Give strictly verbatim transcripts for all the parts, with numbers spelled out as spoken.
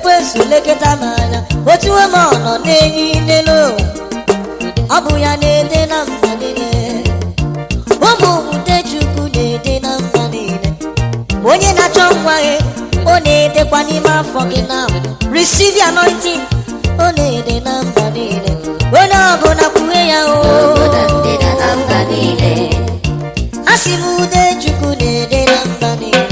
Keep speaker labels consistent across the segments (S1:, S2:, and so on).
S1: ekwensu leketa manya otu eme ọnọ n'enyi n'elu ọbụ ya na-ede na mba niile ụmụ ude Chukwu na-ede na mba niile onye na-achọ nwa gị ọ na-edekwa n'ime afọ gị na receive the anointing ọ na-ede na mba niile onye ọbụla kwuwe ya o asị m ude Chukwu na-ede na mba niile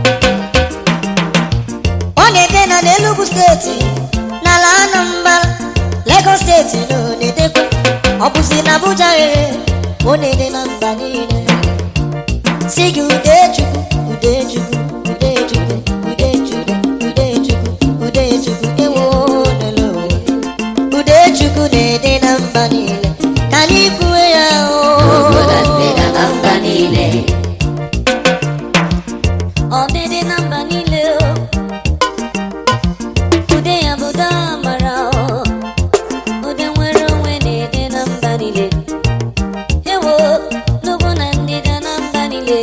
S1: ọ na-ede na n'Enugu steeti n'ala Anambra Lagos steeti na ọ na-edekwa ọ bụzi na Abuja ọ na-ede na mba niile si gị ude Chukwu ude Chukwu ude Chukwu ude Chukwu ude Chukwu ude Chukwu ewo nelo ude Chukwu na-ede na mba niile ka anyị kwuwe ya o ọ na-ede na mba niile ude ya bụ damara ude nwere onwe na-ede na mba niile ewo n'ugwu na ndịda na mba niile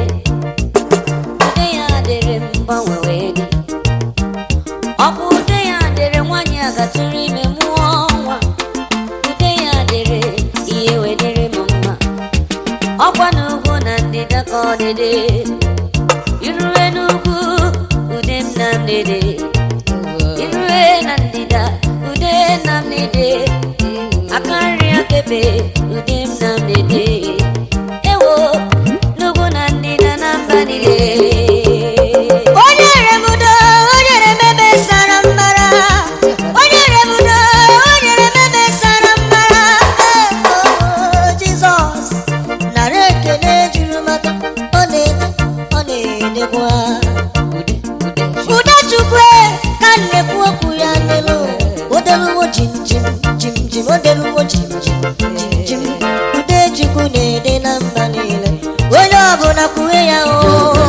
S1: ude ya dịrị mgbanwe wee dị ọ bụ ude ya dịrị nwaanyị a gatụrụ ime mụọ nwa ude ya dịrị ihe wedịrị m mma ọkwa n'ugwu na ndịda ka ọ dịdị irue n'ugwu ude m na m dịdị irue na ndịda ude na m dịdị aka nri akebe ude m na m dịdị ewo n'ugwu na ndịda na mba niile onye remudo onye remebe sara mbara onye remudo onye remebe sara mbara Jizọs nara ekele juru maka ọ na-ede ọ na-edekwa ude Chukwu ka nnekwu okwu ya n'elu odeluwo jim jim jim jim odeluwo jim jim jim jim ude Chukwu na-ede na mba niile onye ọbụla kwuwe ya o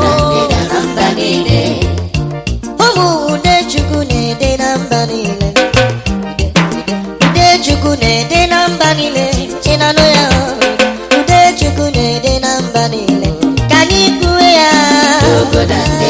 S1: ụmụ ude Chukwu na-ede na mba niile ude Chukwu na-ede na mba niile chinanụ ya ude Chukwu na-ede na mba niile ka anyị kwuwe ya